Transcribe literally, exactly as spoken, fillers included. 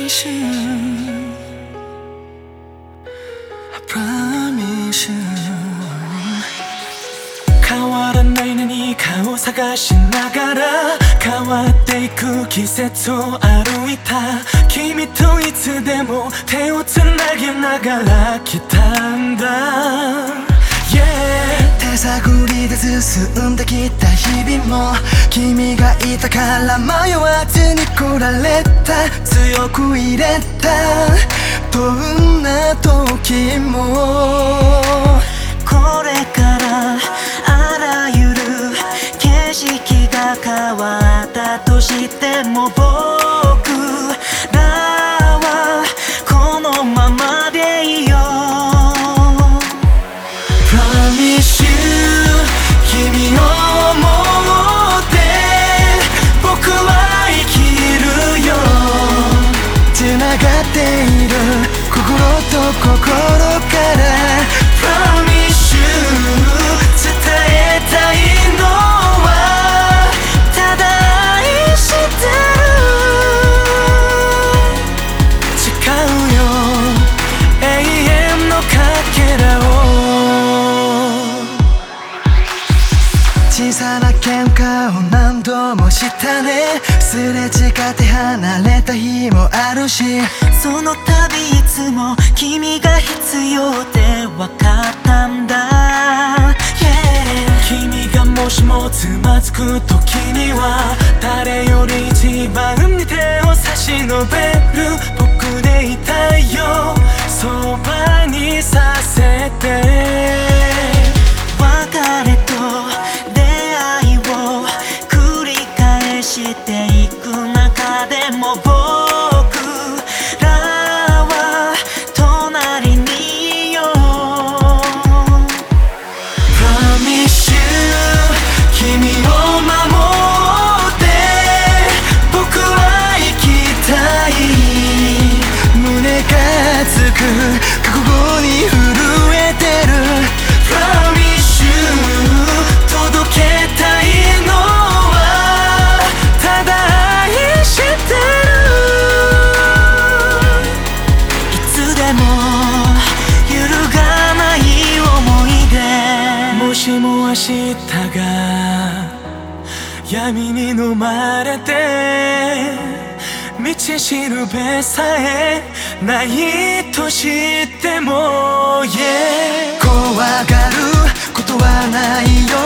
Promise you, I promise you 変わらない何かを探しながら変わっていく季節を歩いた君といつでも手をつなぎながら来たんだ、yeah、手探りで進んできた日々も君がいたから迷わずに来られた強く入れたどんな時もこれからあらゆる景色が変わったとしても僕らはこのままでいいよ Promise you 君を思って僕は生きるよつながっている心と心から Promise you 伝えたいのはただ愛してる誓うよ永遠のかけらを小さな喧嘩を何度もしたねすれ違って離れた日もあるしその度いつも君が必要で分かったんだ、yeah、君がもしもつまずく時には誰より一番に手を差し伸べる僕でいたいよそばにさせて別れと出会いを繰り返していく中でも僕らは隣にいよう Promise you 君を守って僕は生きたい胸が熱く覚悟に震えてる Promise you 届けたいのはただ愛してるいつでも揺るがない想い出もしも明日が闇に飲まれて道しるべさえないとしても、yeah、怖がることはないよ